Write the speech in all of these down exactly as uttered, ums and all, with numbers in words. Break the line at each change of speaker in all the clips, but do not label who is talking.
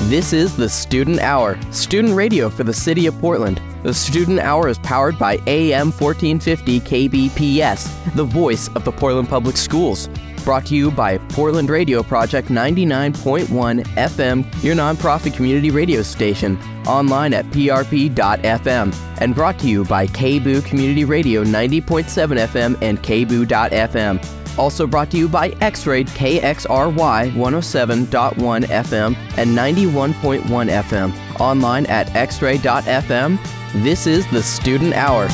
This is the Student Hour, student radio for the city of Portland. The Student Hour is powered by A M fourteen fifty K B P S, the voice of the Portland Public Schools. Brought to you by Portland Radio Project ninety-nine point one F M, your nonprofit community radio station, online at p r p dot f m, and brought to you by K B O O Community Radio ninety point seven F M and k b o o dot f m. Also brought to you by X-Ray K X R Y one oh seven point one F M and ninety-one point one F M, online at x ray dot f m. This is the Student Hour.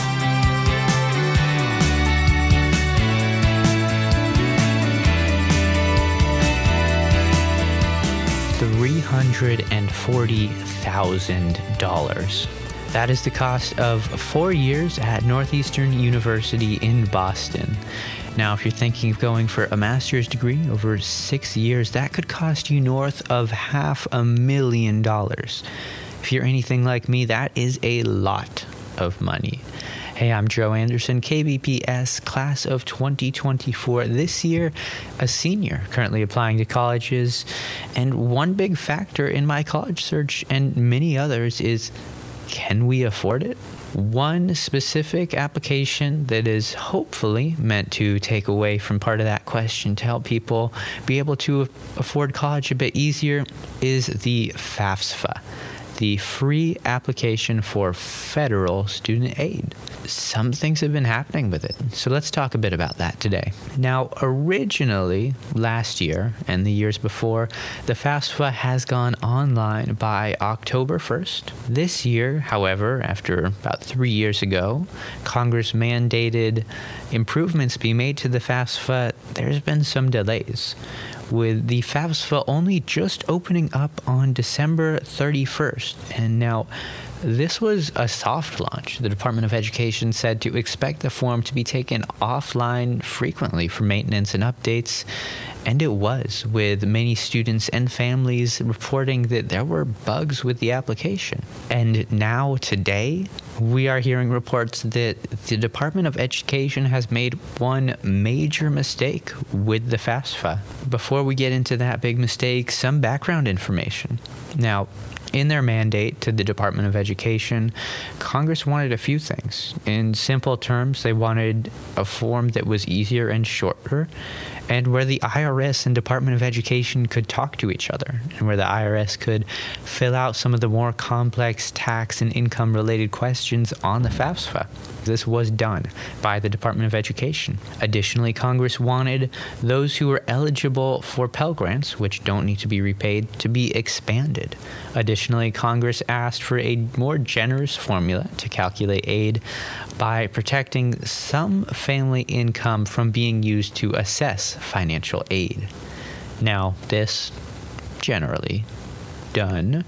three hundred forty thousand dollars. That is the cost of four years at Northeastern University in Boston. Now, if you're thinking of going for a master's degree over six years, that could cost you north of half a million dollars. If you're anything like me, that is a lot of money. Hey, I'm Joe Anderson, K B P S, class of twenty twenty-four. This year, a senior, currently applying to colleges. And one big factor in my college search and many others is, can we afford it? One specific application that is hopefully meant to take away from part of that question to help people be able to afford college a bit easier is the FAFSA, the free application for federal student aid. Some things have been happening with it, so let's talk a bit about that today. Now, originally, last year and the years before, the FAFSA has gone online by October first. This year, however, after about three years ago, Congress mandated improvements be made to the FAFSA. There's been some delays, with the FAFSA only just opening up on December thirty-first. And now, this was a soft launch. The Department of Education said to expect the form to be taken offline frequently for maintenance and updates, and it was, with many students and families reporting that there were bugs with the application. And now, today, we are hearing reports that the Department of Education has made one major mistake with the FAFSA. Before we get into that big mistake, some background information. Now, in their mandate to the Department of Education, Congress wanted a few things. In simple terms, they wanted a form that was easier and shorter, and where the I R S and Department of Education could talk to each other, and where the I R S could fill out some of the more complex tax and income-related questions on the FAFSA. This was done by the Department of Education. Additionally, Congress wanted those who were eligible for Pell Grants, which don't need to be repaid, to be expanded. Additionally, Congress asked for a more generous formula to calculate aid by protecting some family income from being used to assess financial aid. Now, this generally done,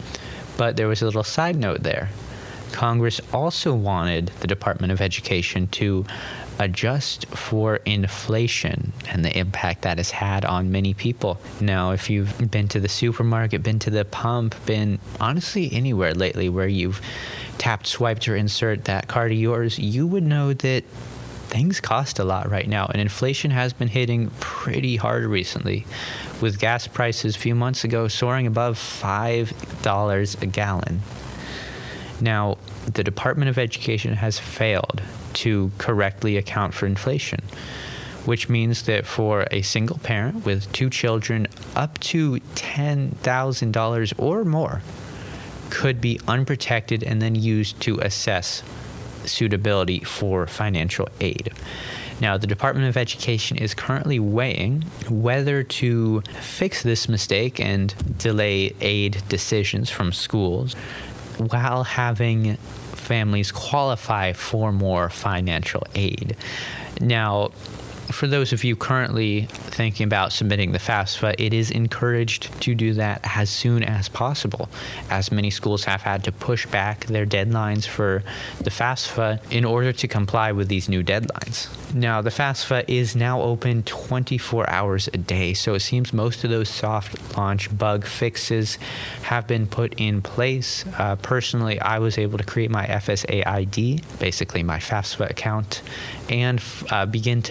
but there was a little side note there. Congress also wanted the Department of Education to adjust for inflation and the impact that has had on many people. Now, if you've been to the supermarket, been to the pump, been honestly anywhere lately where you've tapped, swiped, or insert that card of yours, you would know that things cost a lot right now, and inflation has been hitting pretty hard recently, with gas prices a few months ago soaring above five dollars a gallon. Now, the Department of Education has failed to correctly account for inflation, which means that for a single parent with two children, up to ten thousand dollars or more could be unprotected and then used to assess suitability for financial aid. Now, the Department of Education is currently weighing whether to fix this mistake and delay aid decisions from schools while having families qualify for more financial aid. Now, for those of you currently thinking about submitting the FAFSA, it is encouraged to do that as soon as possible, as many schools have had to push back their deadlines for the FAFSA in order to comply with these new deadlines. Now, the FAFSA is now open twenty-four hours a day, so it seems most of those soft launch bug fixes have been put in place. Uh, personally, I was able to create my F S A I D, basically my FAFSA account, and uh, begin to file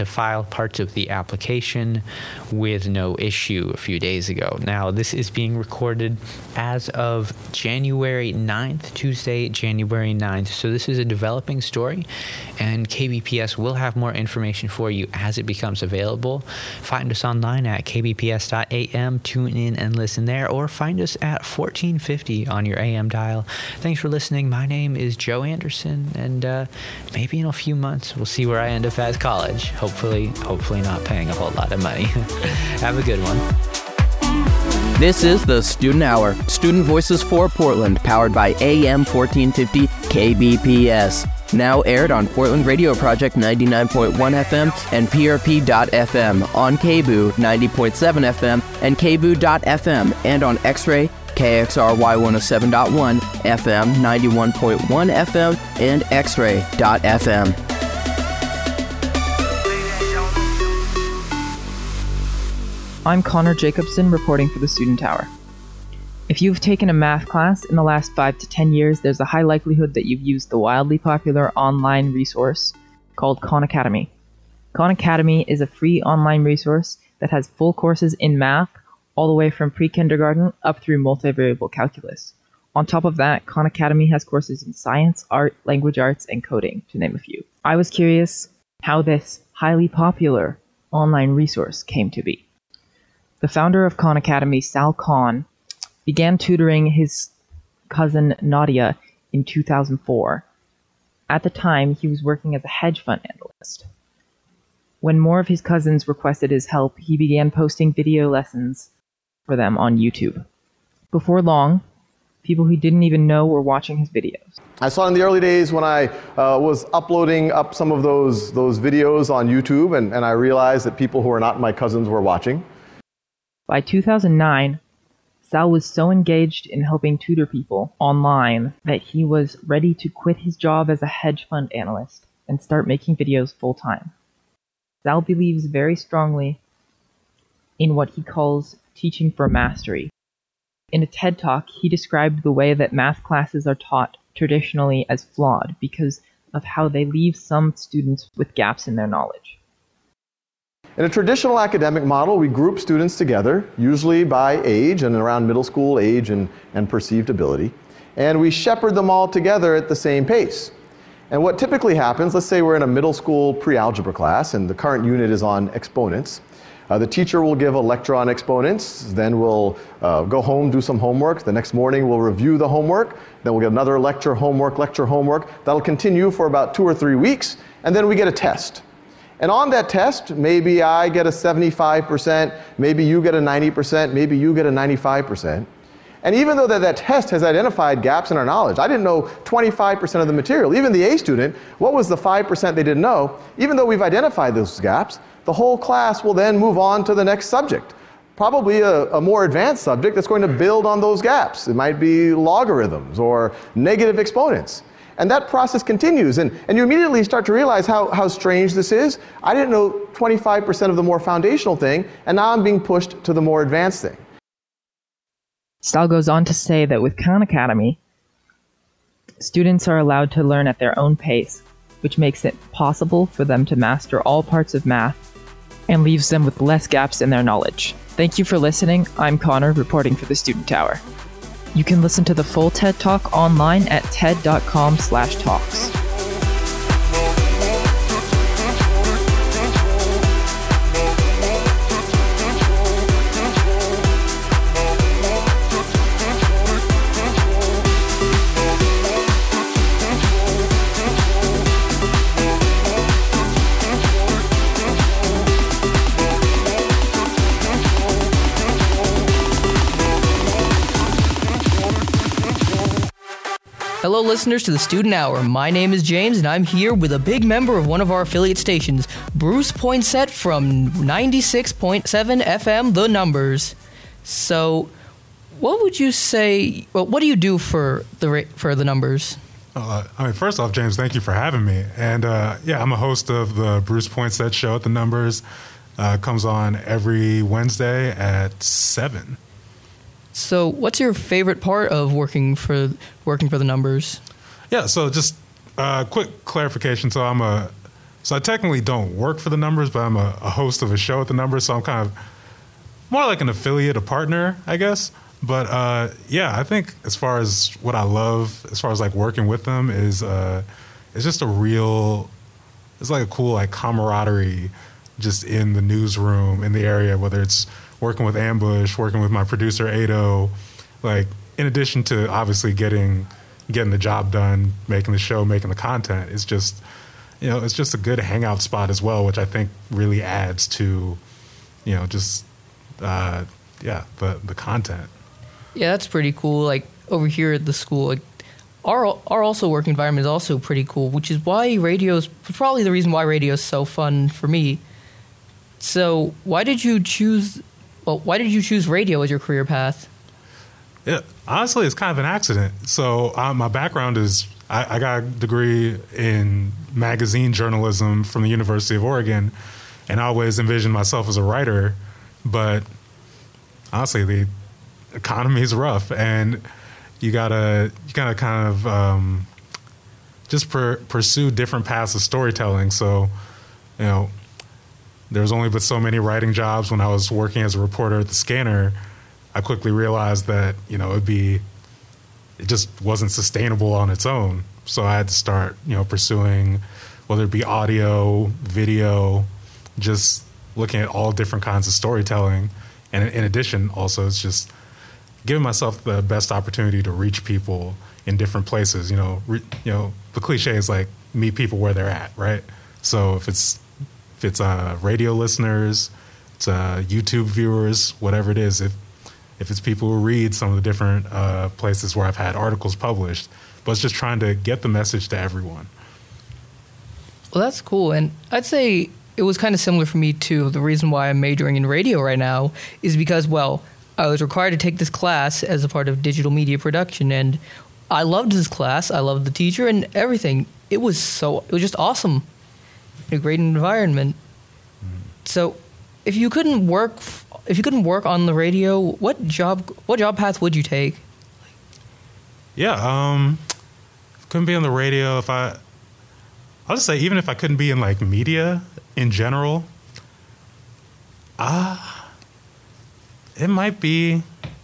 filed parts of the application with no issue a few days ago. Now, this is being recorded as of January ninth, Tuesday, January ninth. So this is a developing story, and K B P S will have more information for you as it becomes available. Find us online at k b p s dot a m. Tune in and listen there, or find us at fourteen fifty on your A M dial. Thanks for listening. My name is Joe Anderson, and uh, maybe in a few months we'll see where I end up at college. Hopefully, hopefully not paying a whole lot of money. Have a good one.
This is the Student Hour, Student Voices for Portland, powered by A M fourteen fifty K B P S. Now aired on Portland Radio Project ninety-nine point one F M and P R P dot F M, on K B O O ninety point seven F M and K B O O dot F M, and on X-Ray, K X R Y one oh seven point one F M, ninety-one point one F M, and X-Ray dot F M.
I'm Connor Jacobson, reporting for the Student Hour. If you've taken a math class in the last five to ten years, there's a high likelihood that you've used the wildly popular online resource called Khan Academy. Khan Academy is a free online resource that has full courses in math, all the way from pre-kindergarten up through multivariable calculus. On top of that, Khan Academy has courses in science, art, language arts, and coding, to name a few. I was curious how this highly popular online resource came to be. The founder of Khan Academy, Sal Khan, began tutoring his cousin Nadia in two thousand four. At the time, he was working as a hedge fund analyst. When more of his cousins requested his help, he began posting video lessons for them on YouTube. Before long, people who didn't even know were watching his videos.
I saw in the early days when I uh, was uploading up some of those, those videos on YouTube, and, and I realized that people who were not my cousins were watching.
By two thousand nine, Sal was so engaged in helping tutor people online that he was ready to quit his job as a hedge fund analyst and start making videos full-time. Sal believes very strongly in what he calls teaching for mastery. In a TED Talk, he described the way that math classes are taught traditionally as flawed because of how they leave some students with gaps in their knowledge.
In a traditional academic model, we group students together, usually by age and around middle school age and, and perceived ability, and we shepherd them all together at the same pace. And what typically happens, let's say we're in a middle school pre-algebra class and the current unit is on exponents. Uh, the teacher will give a lecture on exponents, then we'll uh, go home, do some homework. The next morning we'll review the homework, then we'll get another lecture, homework, lecture, homework. That'll continue for about two or three weeks, and then we get a test. And on that test, maybe I get a seventy-five percent, maybe you get a ninety percent, maybe you get a ninety-five percent. And even though that, that test has identified gaps in our knowledge, I didn't know twenty-five percent of the material. Even the A student, what was the five percent they didn't know? Even though we've identified those gaps, the whole class will then move on to the next subject. Probably a, a more advanced subject that's going to build on those gaps. It might be logarithms or negative exponents. And that process continues, and, and you immediately start to realize how, how strange this is. I didn't know twenty-five percent of the more foundational thing, and now I'm being pushed to the more advanced thing.
Sal goes on to say that with Khan Academy, students are allowed to learn at their own pace, which makes it possible for them to master all parts of math and leaves them with less gaps in their knowledge. Thank you for listening. I'm Connor, reporting for the Student Tower. You can listen to the full TED Talk online at ted dot com slash talks.
Hello, listeners to the Student Hour. My name is James, and I'm here with a big member of one of our affiliate stations, Bruce Poinsett from ninety-six point seven F M, The Numbers. So, what would you say? Well, what do you do for the for the Numbers?
Uh, I mean, first off, James, thank you for having me. And uh, yeah, I'm a host of the Bruce Poinsett Show at The Numbers. Uh, comes on every Wednesday at seven.
So, what's your favorite part of working for working for The Numbers?
Yeah, so just uh, quick clarification. So I'm a so I technically don't work for the numbers, but I'm a, a host of a show at the numbers. So I'm kind of more like an affiliate, a partner, I guess. But uh, yeah, I think as far as what I love, as far as like working with them, is uh, it's just a real, it's like a cool like camaraderie just in the newsroom in the area, whether it's working with Ambush, working with my producer Ado, like in addition to obviously getting getting the job done, making the show, making the content, it's just, you know, it's just a good hangout spot as well, which I think really adds to, you know, just uh, yeah, the the content.
Yeah, that's pretty cool. Like over here at the school, like, our our also work environment is also pretty cool, which is why radio is probably the reason why radio is so fun for me. So why did you choose? Well, why did you choose radio as your career path?
Yeah, honestly, it's kind of an accident. So um, my background is I, I got a degree in magazine journalism from the University of Oregon, and I always envisioned myself as a writer, but honestly, the economy is rough, and you gotta you gotta kind of um, just per, pursue different paths of storytelling. So, you know, there's only but so many writing jobs. When I was working as a reporter at the Scanner, I quickly realized that, you know, it'd be it just wasn't sustainable on its own. So I had to start, you know, pursuing whether it be audio, video, just looking at all different kinds of storytelling. And in addition, also, it's just giving myself the best opportunity to reach people in different places. You know, re, you know, the cliche is like meet people where they're at, right? So if it's if it's uh, radio listeners, it's uh, YouTube viewers, whatever it is, if if it's people who read some of the different uh, places where I've had articles published, but it's just trying to get the message to everyone.
Well, that's cool, and I'd say it was kind of similar for me too. The reason why I'm majoring in radio right now is because, well, I was required to take this class as a part of digital media production, and I loved this class. I loved the teacher and everything. It was so, it was just awesome. A great environment. Mm. So, if you couldn't work, if you couldn't work on the radio, what job, what job path would you take?
Yeah, um, couldn't be on the radio. If I, I'll just say, even if I couldn't be in like media in general, ah. Uh, It might be,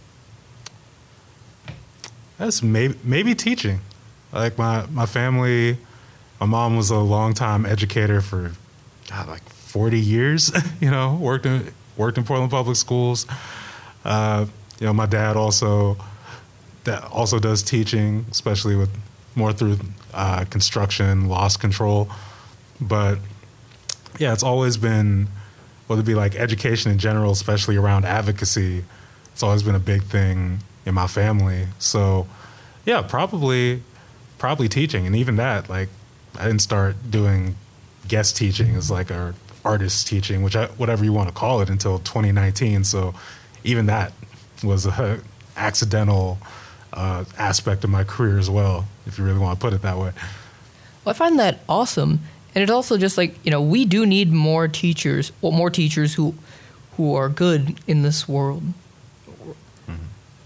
that's maybe maybe teaching. Like my, my family, my mom was a longtime educator for God, like forty years. You know, worked in worked in Portland Public Schools. Uh, you know, my dad also that also does teaching, especially with more through uh, construction, loss control. But yeah, it's always been, whether it be like education in general, especially around advocacy, it's always been a big thing in my family. So yeah, probably, probably teaching. And even that, like, I didn't start doing guest teaching as like our artist teaching, which I, whatever you want to call it, until twenty nineteen. So even that was a accidental uh, aspect of my career as well, if you really want to put it that way.
Well, I find that awesome. And it's also just like, you know, we do need more teachers, or more teachers who who are good in this world. Mm-hmm.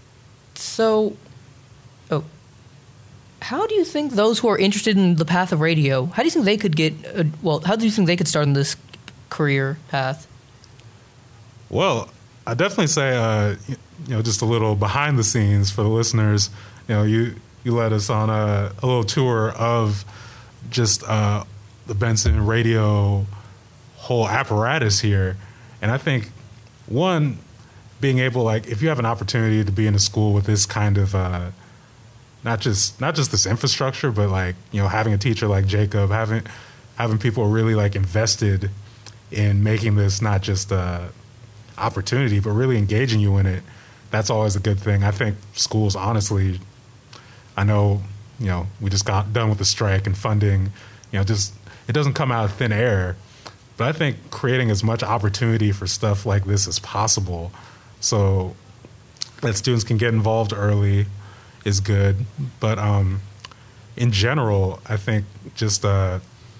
So, oh, how do you think those who are interested in the path of radio, how do you think they could get, uh, well, how do you think they could start in this career path?
Well, I definitely say, uh, you know, just a little behind the scenes for the listeners. You know, you, you led us on a, a little tour of just uh, the Benson radio whole apparatus here. And I think, one, being able, like, if you have an opportunity to be in a school with this kind of, uh, not just not just this infrastructure, but, like, you know, having a teacher like Jacob, having having people really, like, invested in making this not just a opportunity, but really engaging you in it, that's always a good thing. I think schools, honestly, I know, you know, we just got done with the strike and funding, you know, just, it doesn't come out of thin air. But I think creating as much opportunity for stuff like this as possible so that students can get involved early is good. But um, in general, I think just uh,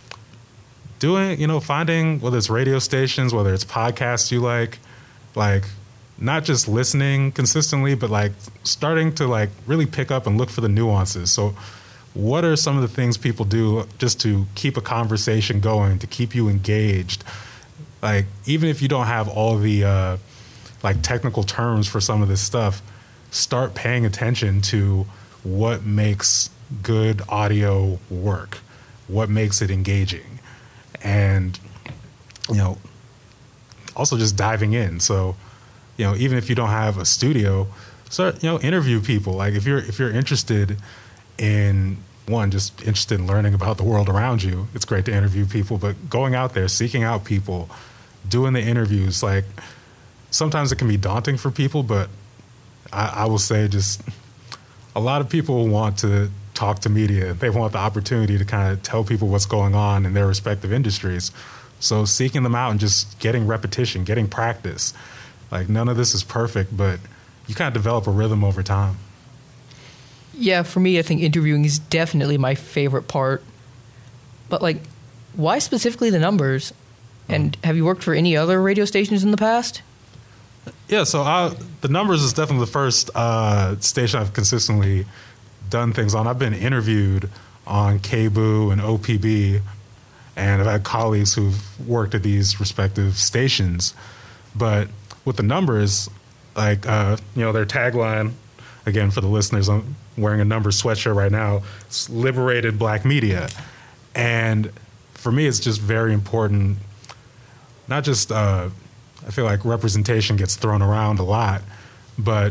doing, you know, finding, whether it's radio stations, whether it's podcasts you like, like not just listening consistently, but like starting to like really pick up and look for the nuances. So what are some of the things people do just to keep a conversation going, to keep you engaged? Like, even if you don't have all the uh, like technical terms for some of this stuff, start paying attention to what makes good audio work, what makes it engaging, and, you know, also just diving in. So, you know, even if you don't have a studio, start, you know, interview people. Like, if you're if you're interested in, one, just interested in learning about the world around you, it's great to interview people, but going out there, seeking out people, doing the interviews, like, sometimes it can be daunting for people, but I, I will say just a lot of people want to talk to media. They want the opportunity to kind of tell people what's going on in their respective industries. So seeking them out and just getting repetition, getting practice. Like, none of this is perfect, but you kind of develop a rhythm over time.
Yeah, for me, I think interviewing is definitely my favorite part. But, like, why specifically the numbers? And mm. have you worked for any other radio stations in the past?
Yeah, so I, the numbers is definitely the first uh, station I've consistently done things on. I've been interviewed on K B O O and O P B, and I've had colleagues who've worked at these respective stations. But with the numbers, like, uh, you know, their tagline, again, for the listeners, I'm wearing a numbers sweatshirt right now, it's liberated black media. And for me, it's just very important, not just, uh, I feel like representation gets thrown around a lot, but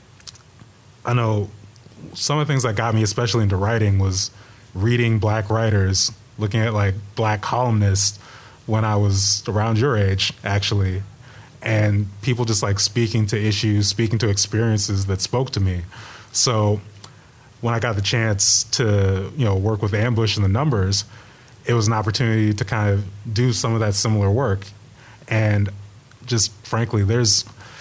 I know some of the things that got me especially into writing was reading black writers, looking at like black columnists when I was around your age, actually, and people just like speaking to issues, speaking to experiences that spoke to me. So when I got the chance to, you know, work with Ambush and the numbers, it was an opportunity to kind of do some of that similar work. And just frankly, there's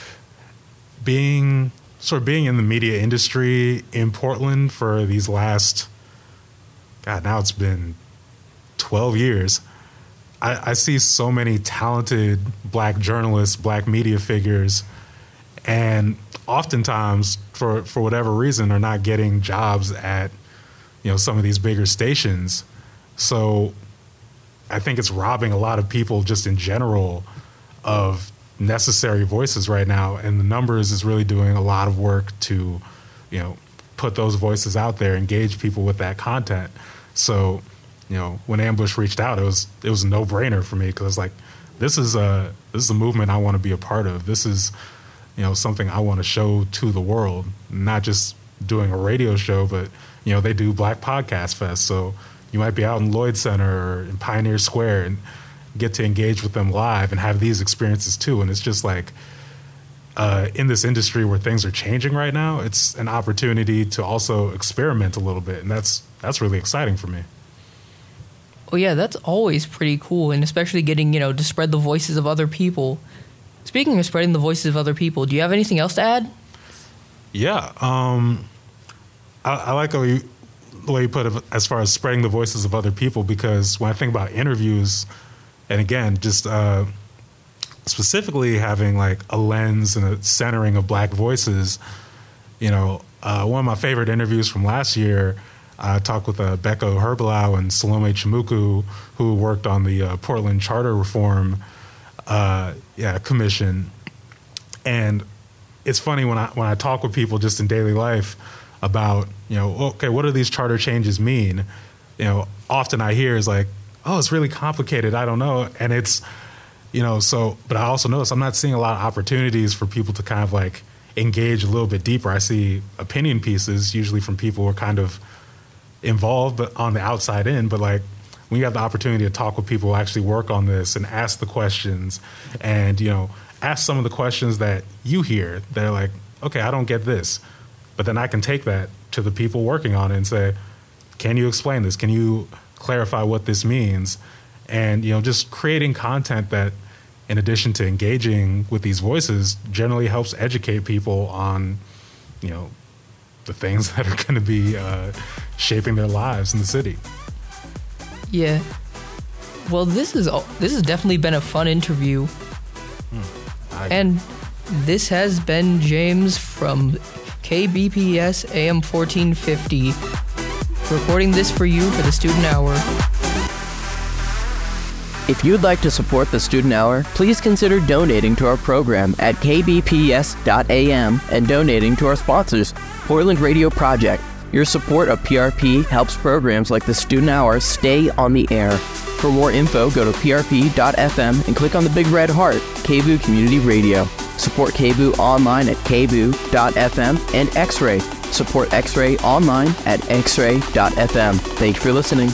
being sort of being in the media industry in Portland for these last, God, now it's been twelve years. I, I see so many talented black journalists, black media figures, and oftentimes, for, for whatever reason, are not getting jobs at, you know, some of these bigger stations. So I think it's robbing a lot of people just in general of necessary voices right now, and the numbers is really doing a lot of work to, you know, put those voices out there, engage people with that content. So, you know, when Ambush reached out, it was it was a no-brainer for me, because like, this is a this is a movement I want to be a part of. This is, you know, something I want to show to the world, not just doing a radio show, but, you know, they do Black Podcast Fest, so you might be out in Lloyd Center or in Pioneer Square and get to engage with them live and have these experiences too. And it's just like, uh, in this industry where things are changing right now, it's an opportunity to also experiment a little bit. And that's, that's really exciting for me.
Oh yeah, that's always pretty cool. And especially getting, you know, to spread the voices of other people. Speaking of spreading the voices of other people, do you have anything else to add? Yeah.
Um, I, I like how you, the way you put it as far as spreading the voices of other people, because when I think about interviews, and again, just uh, specifically having like a lens and a centering of black voices, you know, uh, one of my favorite interviews from last year, I talked with uh, Beko Herbalau and Salome Chimuku, who worked on the uh, Portland Charter Reform uh, yeah, Commission. And it's funny when I when I talk with people just in daily life about, you know, okay, what do these charter changes mean? You know, often I hear is like, oh, it's really complicated, I don't know. And it's, you know, so, but I also notice I'm not seeing a lot of opportunities for people to kind of like engage a little bit deeper. I see opinion pieces, usually from people who are kind of involved, but on the outside in. But like, when you have the opportunity to talk with people who actually work on this and ask the questions and, you know, ask some of the questions that you hear, they're like, okay, I don't get this. But then I can take that to the people working on it and say, can you explain this? Can you clarify what this means? And, you know, just creating content that, in addition to engaging with these voices, generally helps educate people on, you know, the things that are going to be uh, shaping their lives in the city.
Yeah. Well, this is this has definitely been a fun interview.
Hmm. I,
and this has been James from K B P S A M fourteen fifty. reporting this for you for the Student Hour.
If you'd like to support the Student Hour, please consider donating to our program at k b p s dot a m and donating to our sponsors, Portland Radio Project. Your support of P R P helps programs like the Student Hour stay on the air. For more info, go to p r p dot f m and click on the big red heart, K B O O Community Radio. Support K B O O online at k b o o dot f m and X-Ray. Support X-Ray online at x ray dot f m. Thanks for listening.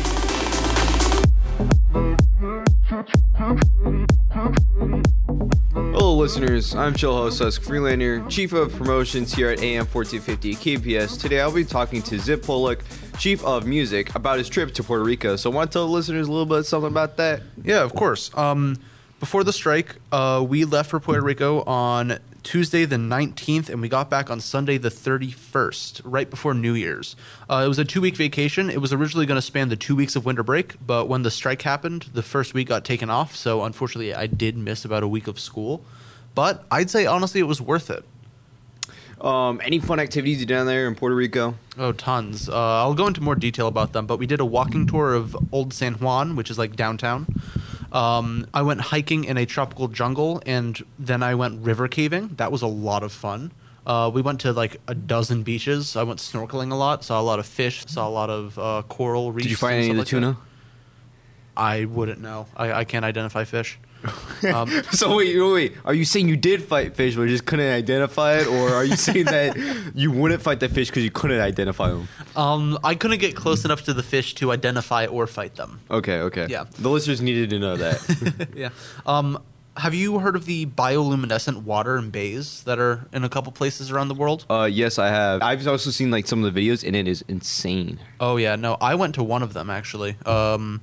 Hello listeners, I'm Chill Host Husk Freelander, Chief of Promotions here at A M fourteen fifty K P S. Today I'll be talking to Zip Pollock, Chief of Music, about his trip to Puerto Rico. So I want to tell the listeners a little bit something about that.
Yeah, of course. Um, before the strike, uh, we left for Puerto Rico on Tuesday the nineteenth, and we got back on Sunday the thirty-first, right before New Year's. Uh, it was a two-week vacation. It was originally going to span the two weeks of winter break, but when the strike happened, the first week got taken off, so unfortunately I did miss about a week of school. But I'd say, honestly, it was worth it.
Um, any fun activities you did down there in Puerto Rico?
Oh, tons. Uh, I'll go into more detail about them, but we did a walking tour of Old San Juan, which is like downtown. Um, I went hiking in a tropical jungle, and then I went river caving. That was a lot of fun. Uh, we went to like a dozen beaches. I went snorkeling a lot, saw a lot of fish, saw a lot of uh, coral reefs.
Did you find
and
any of the
stuff
tuna?
like that. I wouldn't know. I, I can't identify fish. Um,
so wait, wait, wait, are you saying you did fight fish but just couldn't identify it, or are you saying that you wouldn't fight the fish because you couldn't identify them?
um, I couldn't get close enough to the fish to identify or fight them.
Okay, okay.
Yeah.
The listeners needed to know that.
Yeah. Um, have you heard of the bioluminescent water and bays that are in a couple places around the world?
uh, yes, I have. I've also seen like some of the videos, and it is insane.
Oh yeah, no, I went to one of them actually. Um,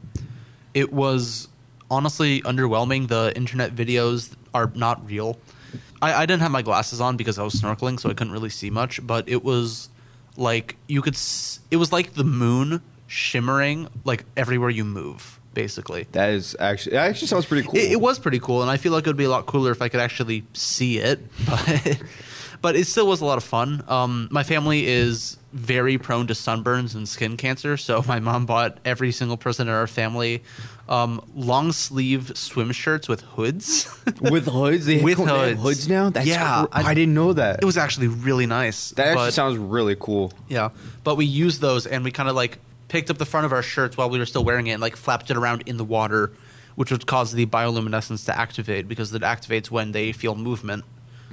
it was honestly underwhelming. The internet videos are not real. I, I didn't have my glasses on because I was snorkeling, so I couldn't really see much. But it was like you could. S- it was like the moon shimmering like everywhere you move, basically.
That is actually. That actually sounds pretty cool.
It, it was pretty cool, and I feel like it would be a lot cooler if I could actually see it. But but it still was a lot of fun. Um, my family is very prone to sunburns and skin cancer, so my mom bought every single person in our family um, long sleeve swim shirts with hoods.
With hoods? They
With
have, they have
hoods.
hoods now? That's
Yeah,
cr- I,
I-
didn't know that.
It was actually really nice.
that actually
but-
sounds really cool.
Yeah, but we used those and we kind of like picked up the front of our shirts while we were still wearing it and like flapped it around in the water, which would cause the bioluminescence to activate because it activates when they feel movement.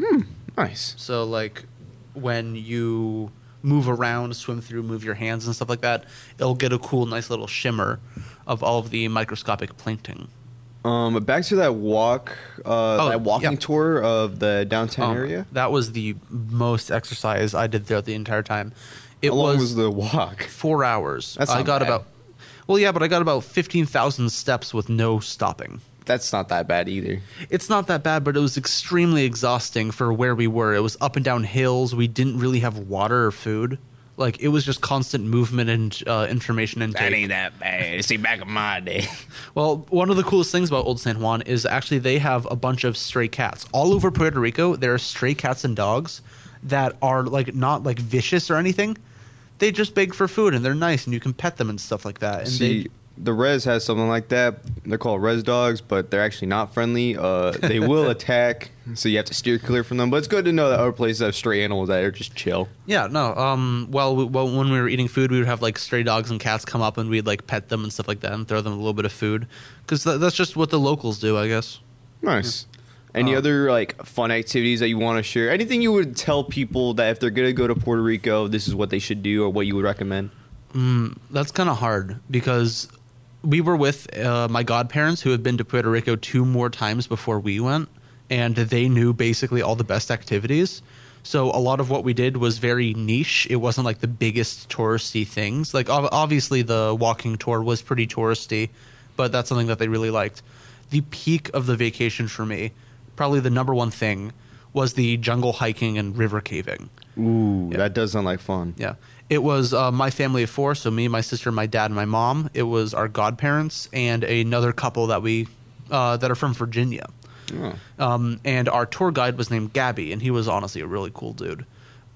Nice.
So like when you move around, swim through, move your hands and stuff like that, it'll get a cool, nice little shimmer of all of the microscopic plankton.
Um, back to that walk, uh,
Oh,
that walking
yeah.
tour of the downtown
Um,
area.
That was the most exercise I did throughout the entire time. It
How long
was,
was the walk?
four hours.
That's
I
not
got
bad.
about well, yeah, but I got about fifteen thousand steps with no stopping.
That's not that bad either.
It's not that bad, but it was extremely exhausting for where we were. It was up and down hills. We didn't really have water or food. Like, it was just constant movement and uh, information intake.
that bad. See, back in my day.
Well, one of the coolest things about Old San Juan is actually they have a bunch of stray cats. All over Puerto Rico, there are stray cats and dogs that are, like, not, like, vicious or anything. They just beg for food, and they're nice, and you can pet them and stuff like that. And
See,
they,
the res has something like that. They're called res dogs, but they're actually not friendly. Uh, they will attack, so you have to steer clear from them. But it's good to know that other places have stray animals that are just chill.
Yeah, no. Um, well, we, well, when we were eating food, we would have like stray dogs and cats come up, and we'd like pet them and stuff like that, and throw them a little bit of food, because th- that's just what the locals do, I guess.
Nice. Any
Uh,
other like fun activities that you want to share? Anything you would tell people that if they're gonna go to Puerto Rico, this is what they should do, or what you would recommend?
That's kind of hard because we were with uh, my godparents who had been to Puerto Rico two more times before we went, and they knew basically all the best activities. So a lot of what we did was very niche. It wasn't like the biggest touristy things. Like ob- obviously the walking tour was pretty touristy, but that's something that they really liked. The peak of the vacation for me, probably the number one thing, was the jungle hiking and river caving.
Ooh,
Yeah.
that does sound like fun.
Yeah. It was uh, my family of four, so me, my sister, my dad, and my mom. It was our godparents and another couple that we uh, that are from Virginia.
Oh.
Um, and our tour guide was named Gabby, and he was honestly a really cool dude.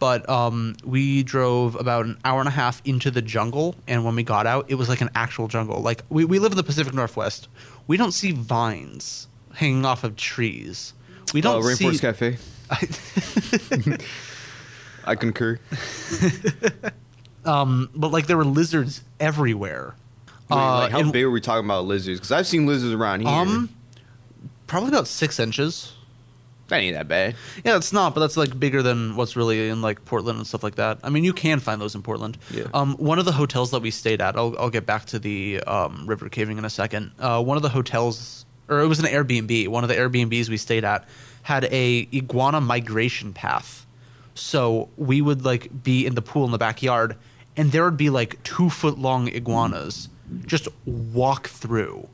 But um, we drove about an hour and a half into the jungle, and when we got out, it was like an actual jungle. Like we, we live in the Pacific Northwest. We don't see vines hanging off of trees. We don't
uh, Rainforest
see...
Cafe. I concur.
um, but like there were lizards everywhere.
Wait,
uh,
like how
and,
big are we talking about lizards? Because I've seen lizards around here.
Um, probably about six inches.
That ain't that bad.
Yeah, it's not, but that's like bigger than what's really in like Portland and stuff like that. I mean, you can find those in Portland.
Yeah.
Um, one of the hotels that we stayed at, I'll, I'll get back to the um, river caving in a second. Uh, one of the hotels, or it was an Airbnb. One of the Airbnbs we stayed at had a iguana migration path. So we would like be in the pool in the backyard, and there would be like two foot long iguanas just walk through.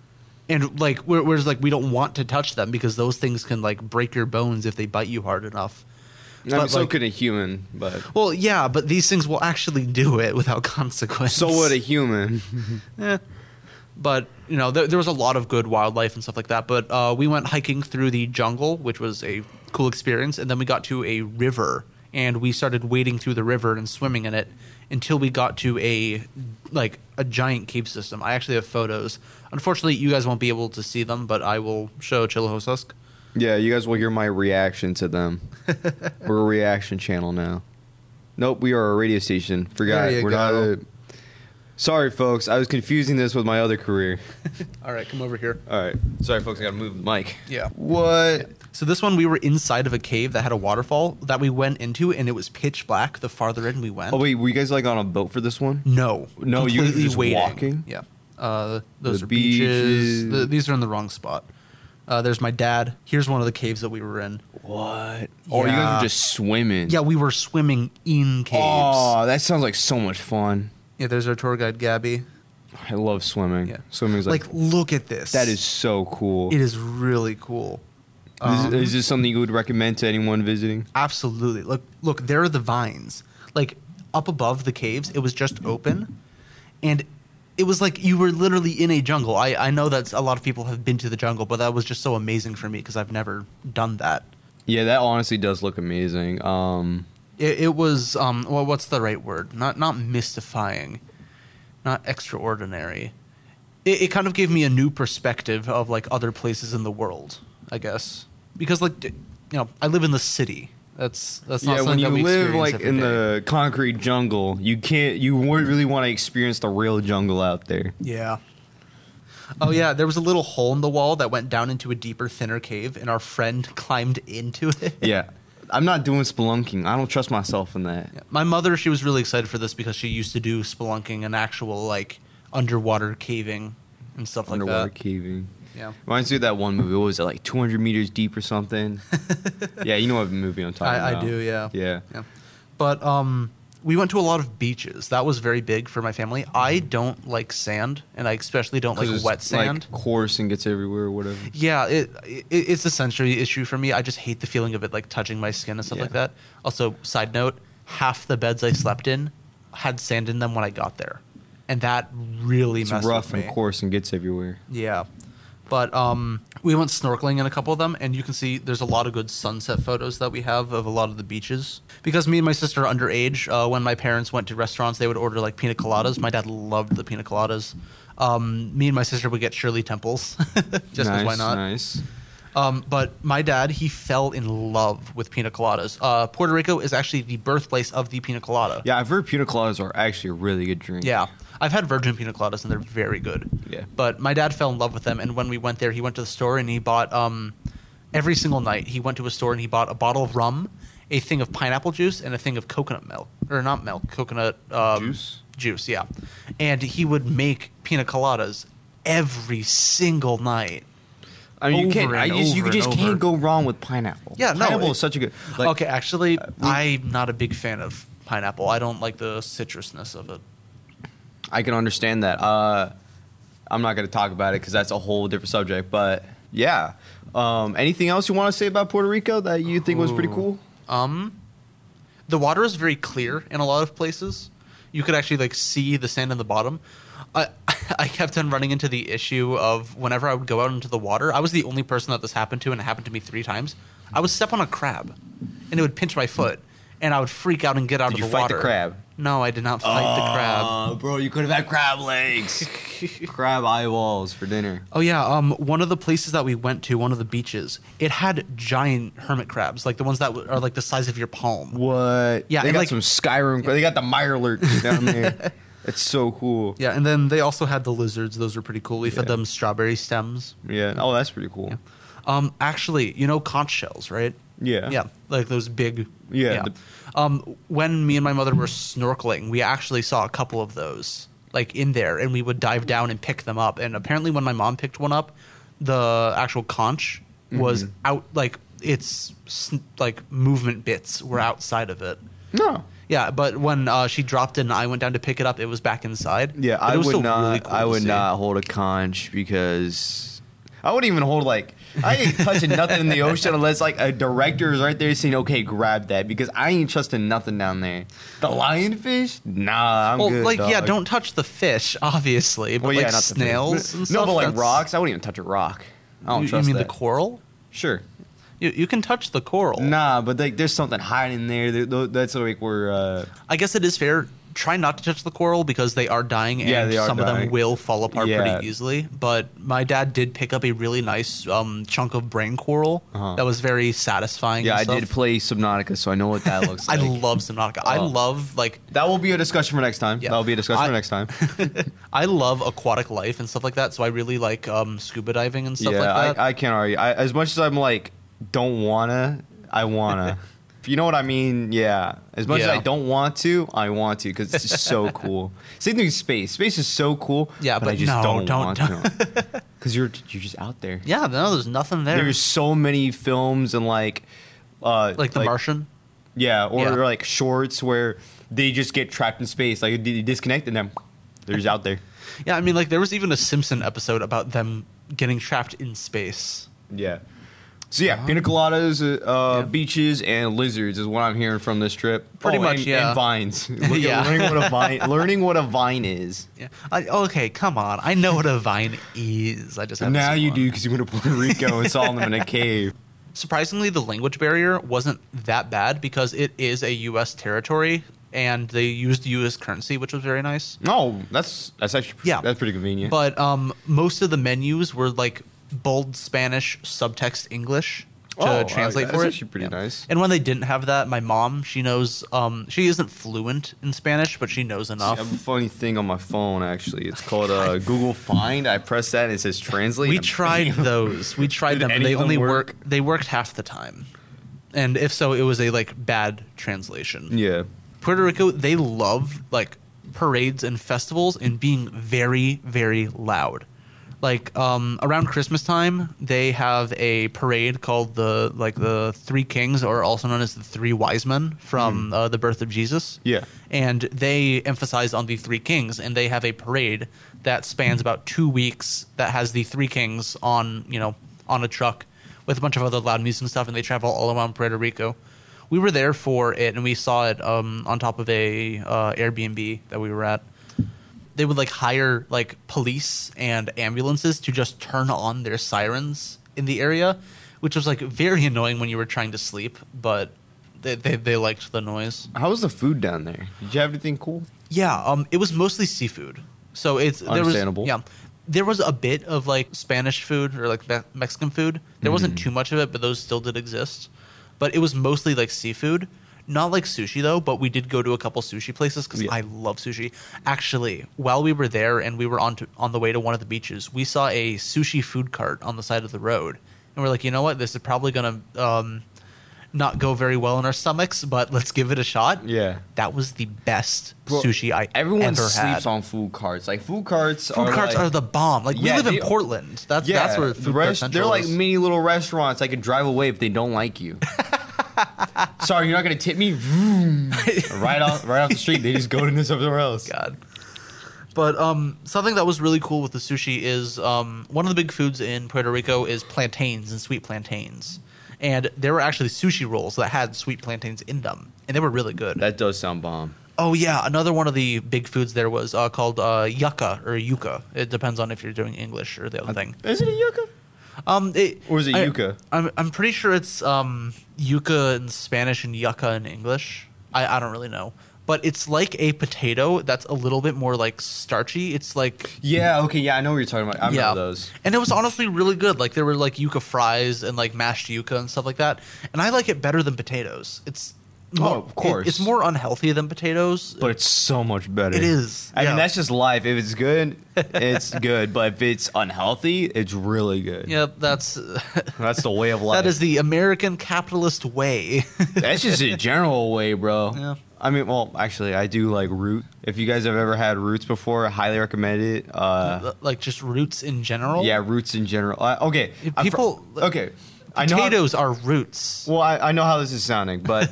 And like, whereas like we don't want to touch them because those things can like break your bones if they bite you hard enough.
I mean,
But,
so
like-
could a human, but
Well, yeah, but these things will actually do it without consequence.
so would a human.
Eh. But you know, there, there was a lot of good wildlife and stuff like that. But uh, we went hiking through the jungle, which was a cool experience, and then we got to a river, and we started wading through the river and swimming in it until we got to a like a giant cave system. I actually have photos. Unfortunately, you guys won't be able to see them, but I will show Chillihostusk.
Yeah, you guys will hear my reaction to them. We're a reaction channel now. Nope, we are a radio station. Forgot.
There you
We're
go.
not a... Sorry, folks. I was confusing this with my other career.
All right, come over here.
All right. Sorry, folks. I got to move the mic.
Yeah.
What?
So this one, we were inside of a cave that had a waterfall that we went into, and it was pitch black the farther in we went.
Oh, wait. Were you guys like on a boat for this one?
No.
No, you guys were
completely
just
waiting.
walking?
Yeah. Uh, those
The
are beaches.
beaches.
The, these are in the wrong spot. Uh, there's my dad. Here's one of the caves that we were in.
What? Oh, you guys
Yeah.
were just swimming.
Yeah, we were swimming in caves.
Oh, that sounds like so much fun.
Yeah, there's our tour guide, Gabby.
I love swimming.
Yeah.
Swimming's like,
Like, look at this.
that is so cool.
It is really cool.
Is,
Um,
is this something you would recommend to anyone visiting?
Absolutely. Look, look, there are the vines. Like up above the caves, it was just open, and it was like you were literally in a jungle. I, I know that a lot of people have been to the jungle, but that was just so amazing for me because I've never done that.
Yeah, that honestly does look amazing. Um,
It, it was um well, what's the right word? Not not mystifying, not extraordinary. It, it kind of gave me a new perspective of like other places in the world, I guess, because like you know I live in the city. That's that's not
yeah,
something
when you
that we
live
experience
like
every
in
day.
the concrete jungle, you can't. You wouldn't really want to experience the real jungle out there.
Yeah. Oh yeah, there was a little hole in the wall that went down into a deeper, thinner cave, and our friend climbed into it.
Yeah, I'm not doing spelunking. I don't trust myself in that.
Yeah. My mother, she was really excited for this because she used to do spelunking and actual like underwater caving and stuff like
Underwater
that.
caving.
Yeah.
Reminds me of that one movie. What was it, like two hundred meters deep or something? Yeah, you know what movie I'm talking
I,
about.
I do, yeah.
Yeah.
Yeah. But um, we went to a lot of beaches. That was very big for my family. I don't like sand, and I especially don't
'Cause
like
it's,
wet sand.
Like coarse and gets everywhere or whatever.
Yeah, it, it it's a sensory issue for me. I just hate the feeling of it like touching my skin and stuff
Yeah.
like that. Also, side note, half the beds I slept in had sand in them when I got there, and that really
It's
messed
rough
with me.
and coarse and gets everywhere.
Yeah. But um, we went snorkeling in a couple of them, and you can see there's a lot of good sunset photos that we have of a lot of the beaches. Because me and my sister are underage, uh, when my parents went to restaurants, they would order like pina coladas. My dad loved the pina coladas. Um, me and my sister would get Shirley Temples, just because
nice,
why not?
Nice.
Um, but my dad, he fell in love with pina coladas. Uh, Puerto Rico is actually the birthplace of the pina colada.
Yeah, I've heard pina coladas are actually a really good drink.
Yeah. I've had virgin pina coladas, and they're very good.
Yeah.
But my dad fell in love with them, and when we went there, he went to the store, and he bought, um, every single night, he went to a store, and he bought a bottle of rum, a thing of pineapple juice, and a thing of coconut milk. Or not milk, coconut... Um,
Juice?
Juice, yeah. And he would make pina coladas every single night.
I mean, you
Over
can't. I
and
just, you
over
just
and
can't
over.
go wrong with pineapple.
Yeah, no,
pineapple
it-
is such a good. Like,
okay, actually,
we-
I'm not a big fan of pineapple. I don't like the citrusness of it.
I can understand that. Uh, I'm not going to talk about it because that's a whole different subject. But yeah, um, anything else you want to say about Puerto Rico that you think was pretty cool?
Um, the water is very clear in a lot of places. You could actually like see the sand in the bottom. I I kept on running into the issue of whenever I would go out into the water, I was the only person that this happened to, and it happened to me three times. I would step on a crab, and it would pinch my foot, and I would freak out and get out
Did
of
you
the
fight
water.
the crab?
No, I did not fight the crab.
Oh, bro, you could have had crab legs. Crab eyeballs for dinner.
Oh yeah, um, one of the places that we went to, one of the beaches, it had giant hermit crabs, like the ones that w- are like the size of your palm.
What?
Yeah,
they
and
got
like-
some Skyrim. They got the Mirelurk down there. It's so cool.
Yeah, and then they also had the lizards. Those were pretty cool. We fed
Yeah.
them strawberry stems.
Yeah. Oh, that's pretty cool.
Um, actually, you know conch shells, right?
Yeah.
Yeah, like those big.
Yeah, the-
Um, when me and my mother were snorkeling, we actually saw a couple of those, like in there, and we would dive down and pick them up. And apparently, when my mom picked one up, the actual conch was
Mm-hmm.
out, like its s- like movement bits were outside of it.
No.
Yeah, but when uh, she dropped it and I went down to pick it up, it was back inside.
Yeah,
But
I
it was
would
still
not.
really cool
I
to
would
see.
not hold a conch because I wouldn't even hold like I ain't touching nothing in the ocean unless like a director is right there saying, "Okay, grab that," because I ain't trusting nothing down there. The lionfish? Nah, I'm
Well,
good.
like yeah,
dog.
don't touch the fish, obviously, but
Well, yeah,
like
not the fish.
snails and
No,
stuff.
but like
that's-
rocks, I wouldn't even touch a rock. I don't
You,
trust
you mean
that.
the coral?
Sure.
You, you can touch the coral.
Nah, but like there's something hiding there. There- tho- That's like where. Uh,
I guess it is fair. Try not to touch the coral because they are dying and
Yeah, they are
some of them
dying.
will fall apart
Yeah.
pretty easily. But my dad did pick up a really nice um, chunk of brain coral
Uh-huh.
that was very satisfying.
yeah,
and
I
stuff.
did play Subnautica, so I know what that looks
I
like.
love Subnautica. I
Oh.
love like
That will be a discussion for next time.
Yeah.
That will be a discussion
I-
for next time.
I love aquatic life and stuff like that. So I really like um, scuba diving and stuff
yeah,
like that.
I, I can't argue. I, as much as I'm like, don't wanna, I wanna. If you know what I mean, yeah. As much as
Yeah.
I don't want to, I want to because it's just so cool. Same thing with space. Space is so cool.
Yeah, but
I just
no,
don't,
don't-
want to. Because you're you're just out there.
yeah, no, there's nothing there.
There's so many films and like, uh,
like The Martian.
Yeah, or
Yeah.
like shorts where they just get trapped in space. Like they disconnect and then they're just out there.
Yeah, I mean, like there was even a Simpson episode about them getting trapped in space.
Yeah. So yeah, pina coladas, uh, uh,
Yeah.
beaches, and lizards is what I'm hearing from this trip.
Pretty
Oh,
much,
and,
yeah.
And vines. Look at
Yeah.
learning what a vine. Learning what a vine is.
Yeah. I, okay, come on. I know what a vine is. I just haven't
Now
seen
you
one.
do because you went to Puerto Rico and saw them in a cave.
Surprisingly, the language barrier wasn't that bad because it is a U S territory and they used U S currency, which was very nice.
No, that's that's actually
Yeah.
that's pretty convenient.
But um, most of the menus were like bold Spanish, subtext English to
Oh,
translate
that's
for it.
actually pretty nice.
And when they didn't have that, my mom, she knows, um, she isn't fluent in Spanish, but she knows
I
enough.
have a funny thing on my phone actually. It's called uh, Google Find. I press that and it says translate.
We
and
tried
bam.
those. We tried
Did
them.
any
They
of them
only
work?
work. They worked half the time, and if so, it was a like bad translation.
Yeah.
Puerto Rico, they love like parades and festivals and being very, very loud. Like um, around Christmas time, they have a parade called the like the Three Kings, or also known as the Three Wise Men from uh, the birth of Jesus.
Yeah.
And they emphasize on the Three Kings, and they have a parade that spans about two weeks that has the Three Kings on you know on a truck with a bunch of other loud music and stuff, and they travel all around Puerto Rico. We were there for it, and we saw it um, on top of a uh, Airbnb that we were at. They would like hire like police and ambulances to just turn on their sirens in the area, which was like very annoying when you were trying to sleep, but they they, they liked the noise.
How was the food down there? Did you have anything cool?
Yeah, um, it was mostly seafood, so it's there was
Understandable.
yeah. There was a bit of like Spanish food or like Me- Mexican food. There wasn't
Mm-hmm.
too much of it, but those still did exist. But it was mostly like seafood. Not like sushi though, but we did go to a couple sushi places because
Yeah.
I love sushi. Actually, while we were there and we were on to, on the way to one of the beaches, we saw a sushi food cart on the side of the road, and we're like, you know what, this is probably gonna um, not go very well in our stomachs, but let's give it a shot.
Yeah.
That was the best
Bro,
sushi I
Everyone
ever
sleeps
had.
on food carts. Like food carts.
Food
are
carts
like,
are the bomb. Like we
Yeah,
live in
they-
Portland. That's
Yeah,
that's where
the
food
rest,
cart central
they're like
is.
mini little restaurants. I could drive away if they don't like you. Sorry, you're not gonna tip me. Vroom. right off, right off the street. They just go to somewhere else.
God. But um, something that was really cool with the sushi is um, one of the big foods in Puerto Rico is plantains and sweet plantains. And there were actually sushi rolls that had sweet plantains in them, and they were really good.
That does sound bomb.
Oh yeah, another one of the big foods there was uh, called uh, yucca or yuca. It depends on if you're doing English or the other thing.
Is it a yucca?
Um, it,
Or is it
I-
yuca?
I'm I'm pretty sure it's um yuca in Spanish and yucca in English. I, I don't really know. But it's like a potato that's a little bit more like starchy. It's like
Yeah, okay, yeah, I know what you're talking about. I remember
yeah,
those.
and it was honestly really good. Like there were like yuca fries and like mashed yuca and stuff like that. And I like it better than potatoes. It's more,
Oh, of course.
it- it's more unhealthy than potatoes.
But it's so much better.
It is,
I
yeah.
mean, that's just life. If it's good, it's good. But if it's unhealthy, it's really good.
yeah, that's
That's the way of life.
that is the American capitalist way.
That's just a general way, bro.
Yeah.
I mean, well, actually, I do like root. If you guys have ever had roots before, I highly recommend it. Uh,
like just roots in general.
yeah, roots in general. Uh, okay, I'm
People-
fr- okay, I know. How,
Potatoes are roots.
well, I, I know how this is sounding, but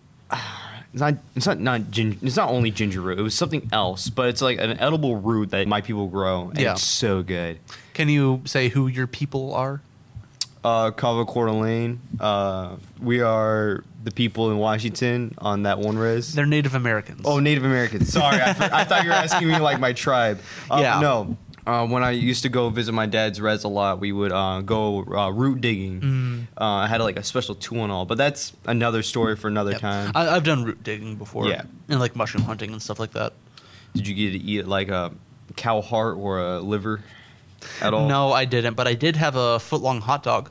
it's not. It's not. Not gin, It's not only ginger root. It was something else, but it's like an edible root that my people grow, and
Yeah.
it's so good.
Can you say who your people are?
Uh, Cava Coeur d'Alene. Uh, we are the people in Washington on that one res.
They're Native Americans.
Oh, Native Americans. Sorry, I, th- I thought you were asking me like my tribe. Uh,
Yeah.
No. Uh, when I used to go visit my dad's res a lot, we would uh, go uh, root digging.
Mm.
Uh, I had like a special tool and all, but that's another story for another
Yep.
time.
I, I've done root digging before.
Yeah.
And like mushroom hunting and stuff like that.
Did you get to eat like a cow heart or a liver at all?
No, I didn't, but I did have a foot long hot dog.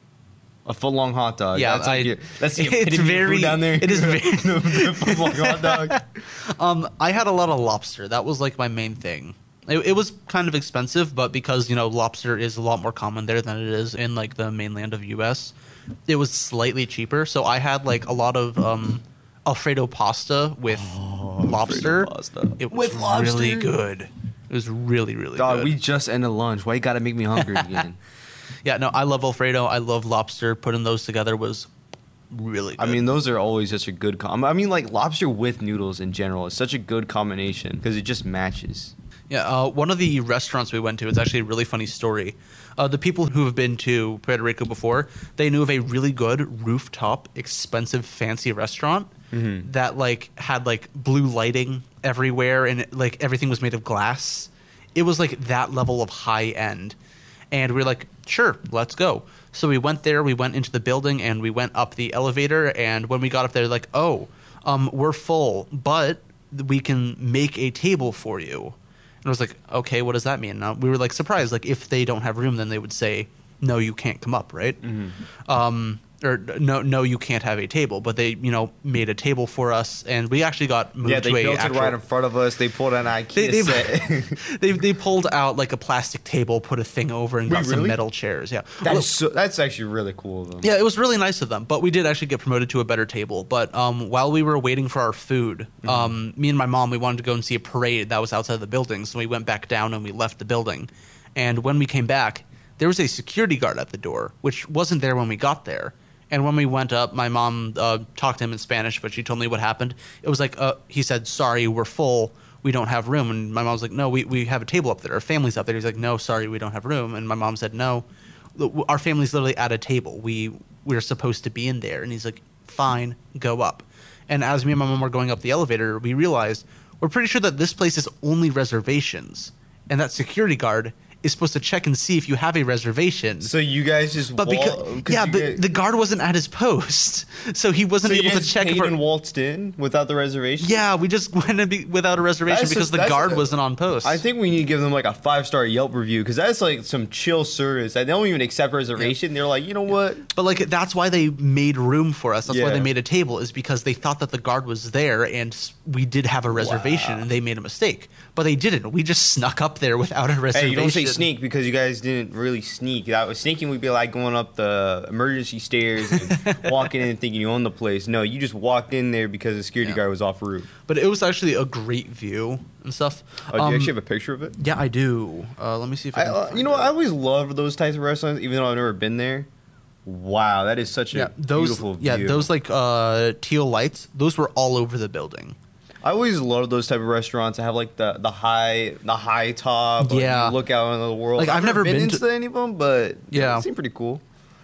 A foot long hot dog.
Yeah,
that's like
I-
your, that's the
it's
epitome of
very-
food down there.
it is very-
the foot long hot dog.
Um, I had a lot of lobster. That was like my main thing. It, it was kind of expensive, but because you know lobster is a lot more common there than it is in like the mainland of U S, it was slightly cheaper. So I had like a lot of um, Alfredo pasta with lobster.
pasta.
It was
With lobster?
really good. It was really really
Dog,
good.
we just ended lunch. Why you gotta make me hungry again?
Yeah, no, I love Alfredo. I love lobster. Putting those together was really good.
I mean, those are always such a good com. I mean, like lobster with noodles in general is such a good combination because it just matches.
yeah, uh, one of the restaurants we went to, it's actually a really funny story. Uh, the people who have been to Puerto Rico before, they knew of a really good rooftop, expensive, fancy restaurant
Mm-hmm.
that like had like blue lighting everywhere and like everything was made of glass. It was like that level of high end. And we were like, sure, let's go. So we went there, we went into the building, and we went up the elevator. And when we got up there, like, oh, um, we're full, but we can make a table for you. And I was like, okay, what does that mean? Now, we were like surprised. Like, if they don't have room, then they would say, no, you can't come up, right?
Mm-hmm.
Um, or no, no, you can't have a table. But they, you know, made a table for us, and we actually got moved
Yeah, they
to a
built
actual,
it right in front of us. They pulled an IKEA
they, they,
set.
they they pulled out like a plastic table, put a thing over, and
Wait,
got some
really?
metal chairs. Yeah,
That
Well,
is so, that's actually really cool of them.
yeah, it was really nice of them. But we did actually get promoted to a better table. But um, while we were waiting for our food,
Mm-hmm.
um, me and my mom, we wanted to go and see a parade that was outside the building. So we went back down and we left the building. And when we came back, there was a security guard at the door, which wasn't there when we got there. And when we went up, my mom uh, talked to him in Spanish, but she told me what happened. It was like, uh, he said, sorry, we're full. We don't have room. And my mom was like, no, we, we have a table up there. Our family's up there. He's like, no, sorry, we don't have room. And my mom said, no, our family's literally at a table. We, we're supposed to be in there. And he's like, fine, go up. And as me and my mom were going up the elevator, we realized we're pretty sure that this place is only reservations. And that security guard is supposed to check and see if you have a reservation.
So you guys just
But because
wall-
yeah,
you
but
get-
the guard wasn't at his post, so he wasn't
so you
able to
guys
check.
paid
For,
and waltzed in without the reservation.
yeah, we just went in be, without a reservation
That's
because
just-
the
that's
guard
a-
wasn't on post.
I think we need to give them like a five star Yelp review because that's like some chill service. They don't even accept reservation. They're like, you know what?
but like that's why they made room for us. That's why
Yeah.
they made a table, is because they thought that the guard was there and s- we did have a reservation,
Wow.
and they made a mistake. But they didn't. We just snuck up there without a reservation.
Hey, you don't say sneak because you guys didn't really sneak. That was sneaking would be like going up the emergency stairs and walking in and thinking you own the place. No, you just walked in there because the security
Yeah.
guard was off route.
But it was actually a great view and stuff.
Oh, do you
Um,
actually have a picture of it?
Yeah, I do. Uh, let me see if I,
I,
can
uh,
find
you know what?
it.
I always loved those types of restaurants, even though I've never been there. Wow, that is such a
yeah, those
beautiful view.
yeah, those like uh, teal lights. Those were all over the building.
I always loved those type of restaurants that have like the the high the high top. like,
Yeah.
you look out into the world.
Like, I've never been
into
to-
any of them, but
Yeah.
they seem pretty cool.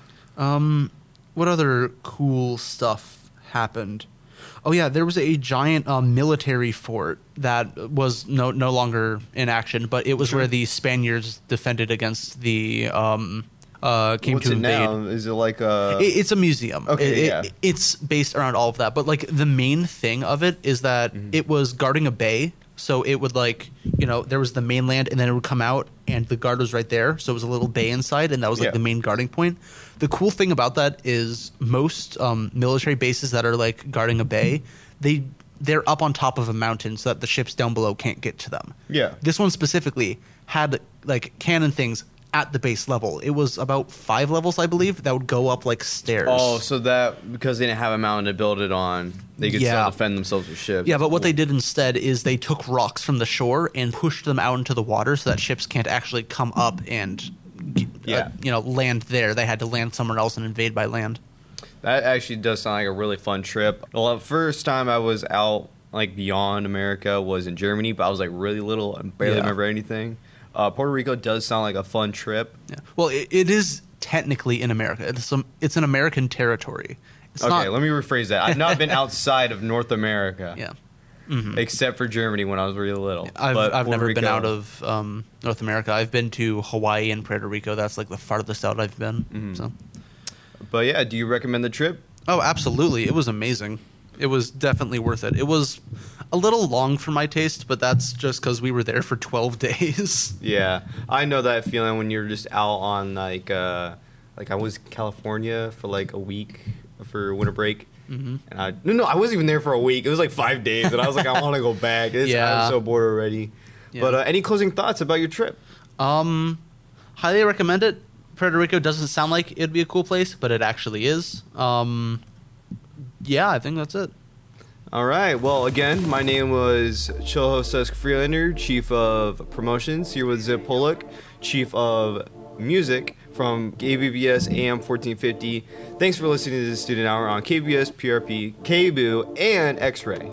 Um, what other cool stuff happened? Oh yeah, there was a giant um, military fort that was no no longer in action, but it was where the Spaniards defended against the um, uh, came
What's
to
it
invade.
now? Is it like a?
It, it's a museum.
Okay,
It- it-
yeah.
it's based around all of that, but like the main thing of it is that
Mm-hmm.
it was guarding a bay. So it would like, you know, there was the mainland, and then it would come out, and the guard was right there. So it was a little bay inside, and that was like
Yeah.
the main guarding point. The cool thing about that is most um, military bases that are like guarding a bay, they they're up on top of a mountain so that the ships down below can't get to them.
Yeah.
This one specifically had like cannon things at the base level. It was about five levels, I believe, that would go up like stairs.
Oh, so that because they didn't have a mountain to build it on, they could
Yeah.
still defend themselves with ships.
Yeah, but what they did instead is they took rocks from the shore and pushed them out into the water so that ships can't actually come up and g-
Yeah.
uh, you know, land there. They had to land somewhere else and invade by land.
That actually does sound like a really fun trip. Well, the first time I was out like beyond America was in Germany, but I was like really little and barely
Yeah.
remember anything. Uh, Puerto Rico does sound like a fun trip.
Yeah. Well, it, it is technically in America. It's some it's an American territory. It's
okay,
not,
let me rephrase that. I've not been outside of North America.
Yeah.
Except for Germany when I was really little.
I've
But
I've
Puerto
never been
Rico-
out of um, North America. I've been to Hawaii and Puerto Rico. That's like the farthest out I've been.
Mm-hmm.
So.
But yeah, do you recommend the trip?
Oh, absolutely. It was amazing. It was definitely worth it. It was a little long for my taste, but that's just because we were there for twelve days.
Yeah, I know that feeling when you're just out on like, uh, like I was in California for like a week for winter break, mm-hmm. and I no no I wasn't even there for a week. It was like five days, and I was like I want to go back. It's,
Yeah.
I'm so bored already.
Yeah.
But uh, any closing thoughts about your trip?
Um, highly recommend it. Puerto Rico doesn't sound like it'd be a cool place, but it actually is. Um, yeah, I think that's it.
All right. Well, again, my name was Chilhosusk Freelander, Chief of Promotions, here with Zip Pollock, Chief of Music from K B B S A M fourteen fifty. Thanks for listening to the Student Hour on K B B S, P R P, K B O, and X-Ray.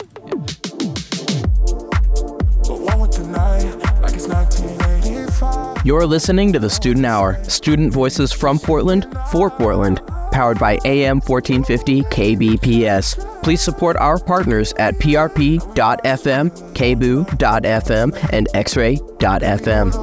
You're listening to the Student Hour, student voices from Portland, for Portland, powered by A M fourteen fifty K B P S. Please support our partners at P R P dot F M, K B O dot F M, and X Ray dot F M.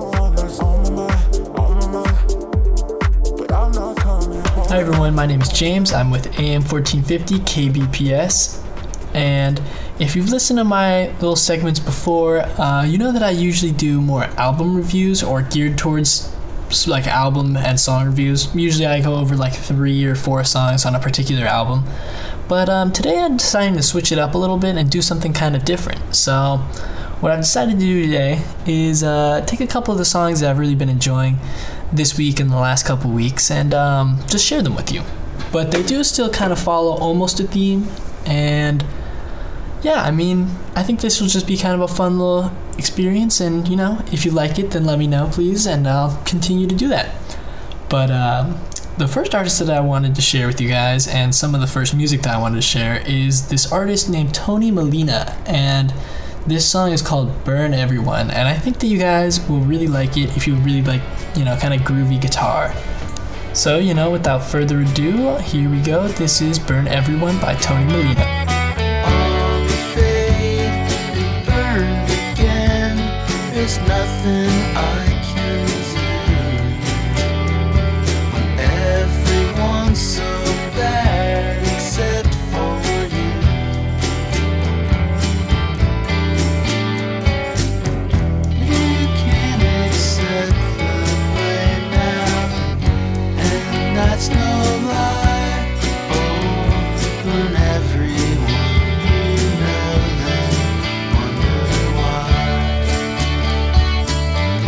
Hi everyone, my name is James. I'm with A M fourteen fifty K B P S. And if you've listened to my little segments before, uh, you know that I usually do more album reviews or geared towards like album and song reviews. Usually I go over like three or four songs on a particular album. But um, today I'm deciding to switch it up a little bit and do something kind of different. So what I've decided to do today is uh, take a couple of the songs that I've really been enjoying this week and the last couple weeks and um, just share them with you. But they do still kind of follow almost a theme, and yeah, I mean, I think this will just be kind of a fun little experience, and you know, if you like it, then let me know, please, and I'll continue to do that. But uh, the first artist that I wanted to share with you guys, and some of the first music that I wanted to share, is this artist named Tony Molina, and this song is called Burn Everyone, and I think that you guys will really like it if you really like, you know, kind of groovy guitar. So, you know, without further ado, here we go. This is Burn Everyone by Tony Molina.
There's nothing I can do when everyone's so bad except for you. You can't accept the blame now, and that's no lie. Oh, burn everyone you know, then wonder why.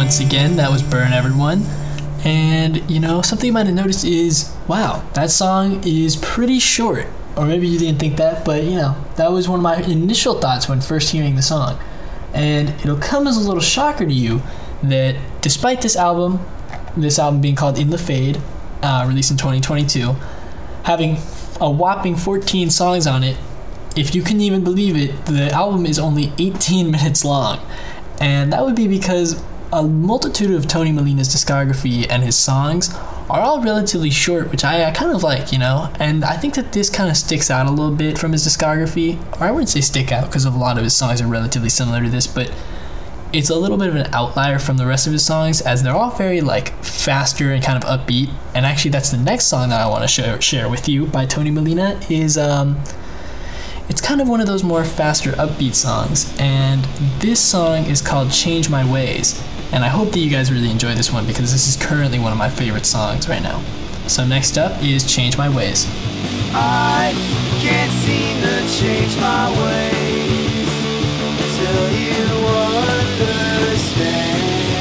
once again. That was Burn Everyone. And, you know, something you might have noticed is, wow, that song is pretty short. Or maybe you didn't think that, but, you know, that was one of my initial thoughts when first hearing the song. And it'll come as a little shocker to you that despite this album, this album being called In the Fade, uh, released in twenty twenty-two, having a whopping fourteen songs on it, if you can even believe it, the album is only eighteen minutes long. And that would be because a multitude of Tony Molina's discography and his songs are all relatively short, which I, I kind of like, you know? And I think that this kind of sticks out a little bit from his discography. Or I wouldn't say stick out, because a lot of his songs are relatively similar to this, but it's a little bit of an outlier from the rest of his songs, as they're all very, like, faster and kind of upbeat. And actually, that's the next song that I want to share, share with you by Tony Molina is, um... it's kind of one of those more faster, upbeat songs, and this song is called Change My Ways, and I hope that you guys really enjoy this one because this is currently one of my favorite songs right now. So next up is Change My Ways.
I can't seem to change my ways till you understand.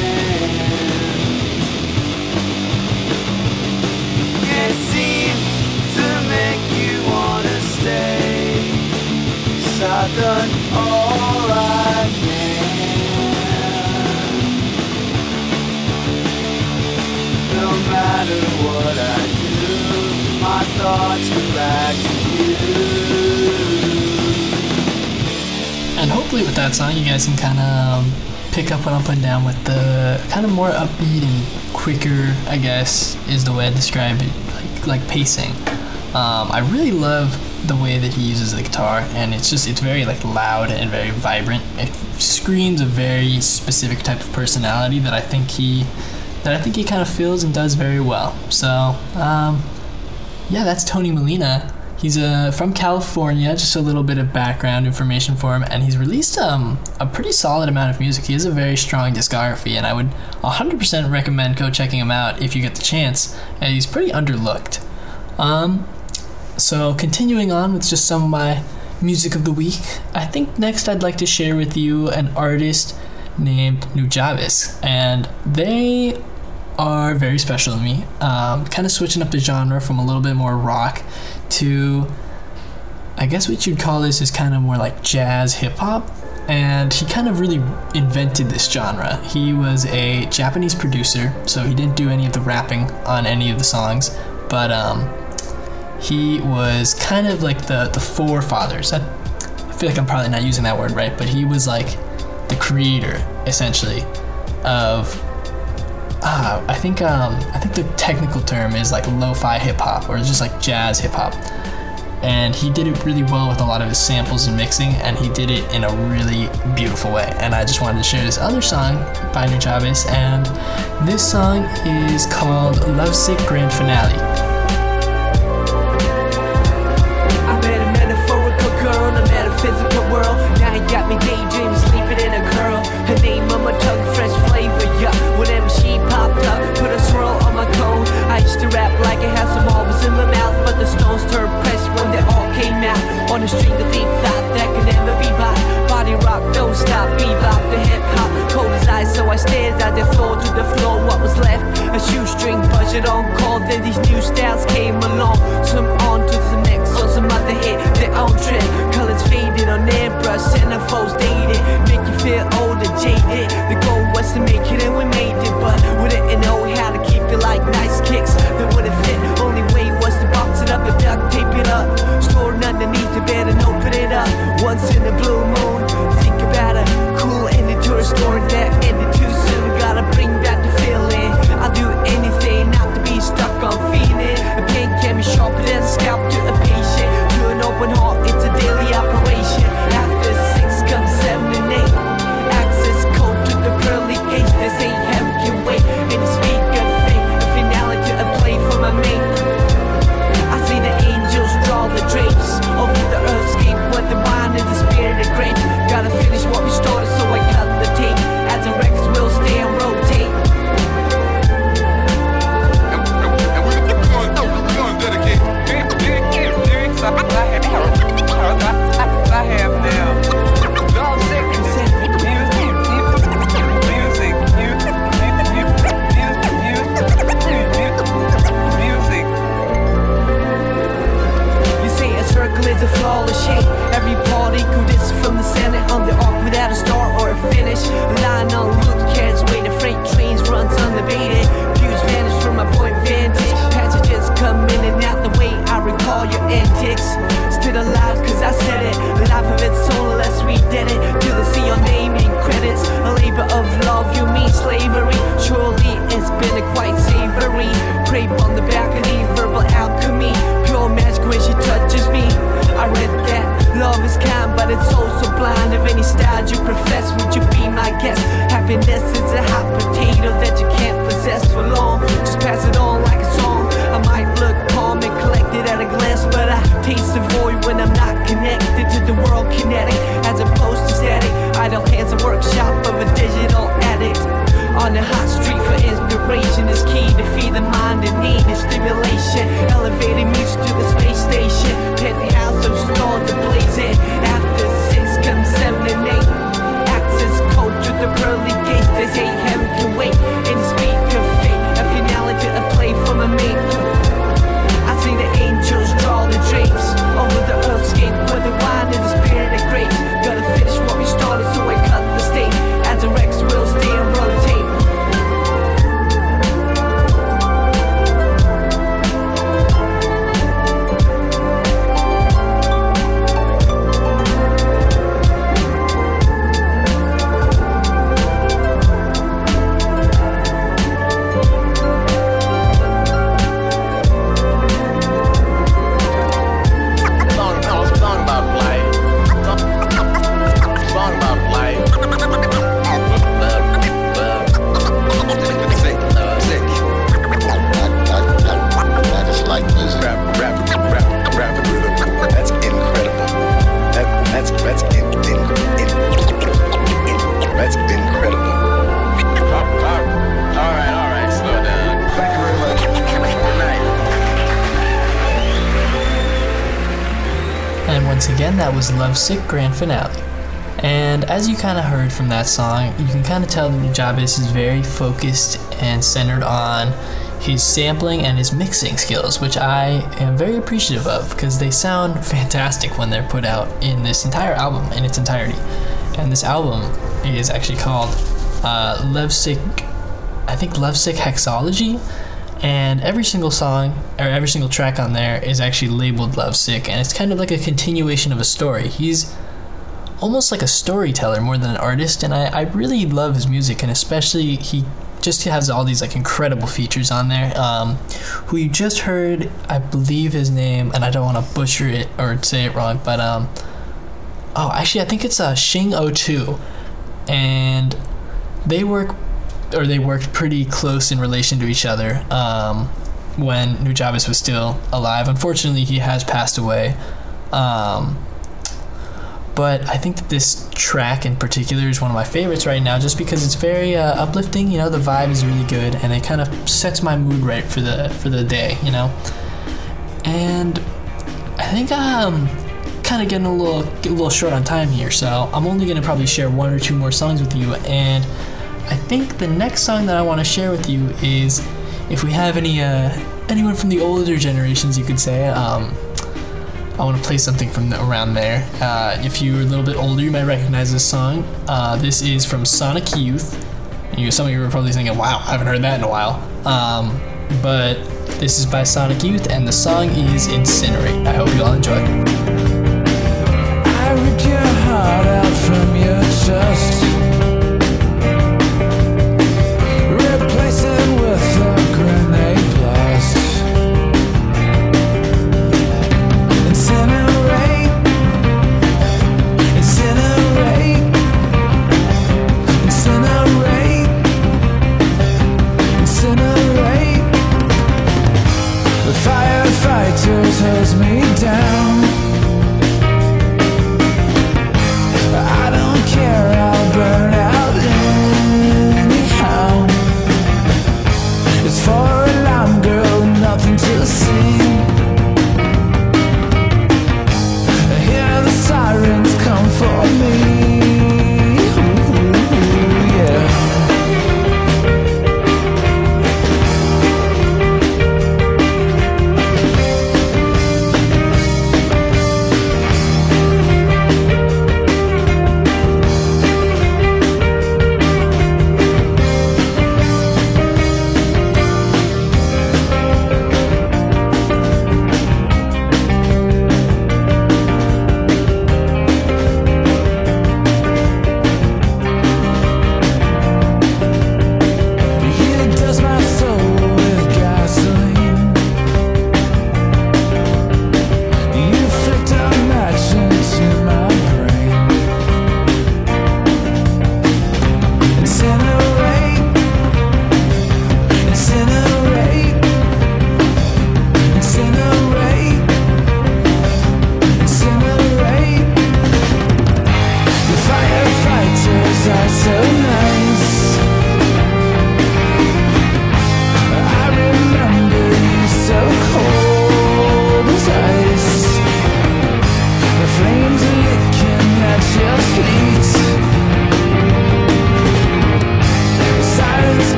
Can't seem to make you wanna stay. I've done all I can. No matter what I do, my thoughts come back to you.
And hopefully with that song, you guys can kind of um, pick up what I'm putting down with the kind of more upbeat and quicker, I guess, is the way I describe it, like, like pacing. Um, I really love the way that he uses the guitar, and it's just it's very like loud and very vibrant. It screams a very specific type of personality that I think he that I think he kind of feels and does very well. So um, yeah, that's Tony Molina. He's uh, from California. Just a little bit of background information for him, and he's released um, a pretty solid amount of music. He has a very strong discography, and I would one hundred percent recommend go checking him out if you get the chance. And he's pretty underlooked. Um, So continuing on with just some of my music of the week, I think next I'd like to share with you an artist named Nujabes, and they are very special to me. Um, kind of switching up the genre from a little bit more rock to, I guess what you'd call this is kind of more like jazz hip-hop, and he kind of really invented this genre. He was a Japanese producer, so he didn't do any of the rapping on any of the songs, but um he was kind of like the, the forefathers. I, I feel like I'm probably not using that word right, but he was like the creator, essentially, of uh, I think um, I think the technical term is like lo-fi hip-hop, or just like jazz hip-hop. And he did it really well with a lot of his samples and mixing, and he did it in a really beautiful way. And I just wanted to share this other song by Nujabes, and this song is called Lovesick Grand Finale.
Physical world, now you got me daydreaming, sleeping in a girl. Her name on my tongue, fresh flavor, yeah. Whenever she popped up, put a swirl on my cone. I used to rap like I had some always in my mouth, but the stones turned pressed when they all came out. On a string of deep thought that could never be bought. Body rock, don't stop, bebop, the hip hop. Cold as ice, so I stared out there, floor to the floor. What was left? A shoestring budget on call. Then these new styles came along. Some on to the next, on some other hit, their own trend. Colors faded on airbrush, centerfolds dated, make you feel old and jaded. The goal was to make it and we made it, but we didn't know how to keep it like nice kicks that wouldn't fit. Only way was to box it up and duct tape it up. Stored underneath the bed and open it up. Once in a blue moon, think about a cool ending to a story that ended too soon. Gotta bring back the feeling. I'll do anything not to be stuck on feeling. A pain can be sharper than a scalp to a patient. To an open heart, it's a daily operation. but it's so so blind. Of any style you profess, would you be my guest? Happiness is a hot potato that you can't possess for long. Just pass it on like a song. I might look calm and collected at a glance, but I taste the void when I'm not connected to the world kinetic, as opposed to static. Idle hands, a workshop of a digital addict. On the hot street for inspiration is key to feed the mind in need of stimulation. Elevating me to the space station. Penthouse of stars to blaze in. After six comes seven and eight. Access code to the pearly gates. There's eight heaven can wait. In the speak of fate, a finale to a play from a main. I see the angels draw the drapes over the earthscape where the wine is the spirit of grapes. Gotta finish what we started, so I cut the state. As a Rex will stay and rotate.
Once again, that was Lovesick Grand Finale. And as you kind of heard from that song, you can kind of tell that Nujabes is very focused and centered on his sampling and his mixing skills, which I am very appreciative of because they sound fantastic when they're put out in this entire album in its entirety. And this album is actually called uh, Lovesick, I think Lovesick Hexology. And every single song, or every single track on there is actually labeled Lovesick, and it's kind of like a continuation of a story. He's almost like a storyteller more than an artist, and I, I really love his music, and especially he just has all these like incredible features on there. Um, who you just heard, I believe his name, and I don't want to butcher it or say it wrong, but um, oh, actually I think it's uh, Shing oh two, and they work or they worked pretty close in relation to each other um, when Nujabes was still alive. Unfortunately, he has passed away. Um, but I think that this track in particular is one of my favorites right now just because it's very uh, uplifting. You know, the vibe is really good, and it kind of sets my mood right for the for the day, you know. And I think I'm kind of getting a little, a little short on time here, so I'm only going to probably share one or two more songs with you, and I think the next song that I want to share with you is, if we have any uh, anyone from the older generations, you could say, um, I want to play something from the, around there. Uh, if you're a little bit older, you might recognize this song. Uh, this is from Sonic Youth. You, some of you are probably thinking, wow, I haven't heard that in a while. Um, but this is by Sonic Youth, and the song is Incinerate. I hope you all enjoy.
I ripped your heart out from your chest. Holds me down.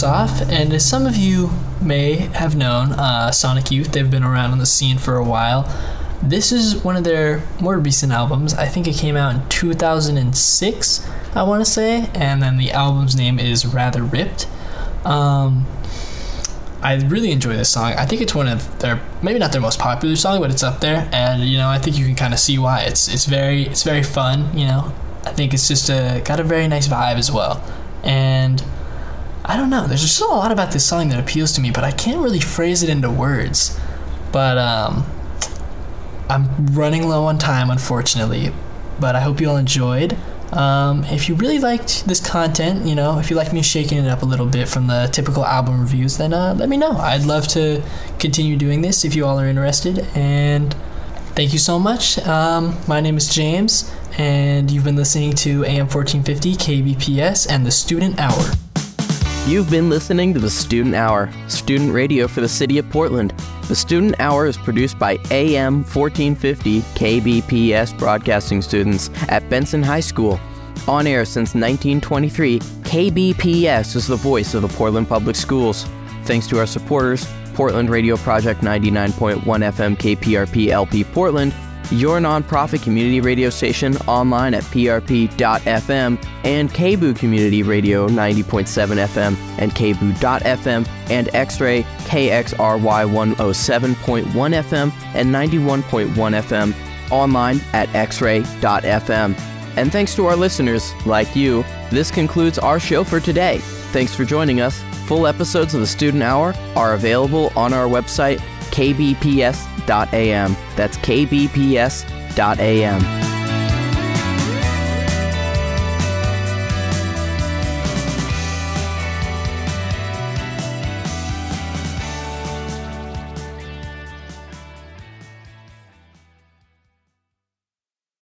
us off, and as some of you may have known, uh, Sonic Youth, they've been around on the scene for a while. This is one of their more recent albums. I think it came out in two thousand six, I want to say, and then the album's name is Rather Ripped. Um, I really enjoy this song. I think it's one of their, maybe not their most popular song, but it's up there, and you know, I think you can kind of see why. It's it's very it's very fun, you know. I think it's just a, got a very nice vibe as well. And I don't know, there's just a lot about this song that appeals to me, but I can't really phrase it into words. But um, I'm running low on time, unfortunately, but I hope you all enjoyed. Um, if you really liked this content, you know, if you like me shaking it up a little bit from the typical album reviews, then uh, let me know. I'd love to continue doing this if you all are interested. And thank you so much. Um, my name is James, and you've been listening to A M fourteen fifty K B P S and the Student Hour.
You've been listening to the Student Hour, student radio for the city of Portland. The Student Hour is produced by A M fourteen fifty K B P S broadcasting students at Benson High School. On air since nineteen twenty-three, K B P S is the voice of the Portland Public Schools. Thanks to our supporters, Portland Radio Project ninety-nine point one F M K P R P L P Portland, your nonprofit community radio station online at P R P dot F M, and K B O O Community Radio ninety point seven F M and K B O O dot F M, and X-Ray K X R Y one oh seven point one F M and ninety-one point one F M online at X Ray dot F M. And thanks to our listeners, like you, this concludes our show for today. Thanks for joining us. Full episodes of the Student Hour are available on our website, K B P S dot A M. That's K B P S dot A M.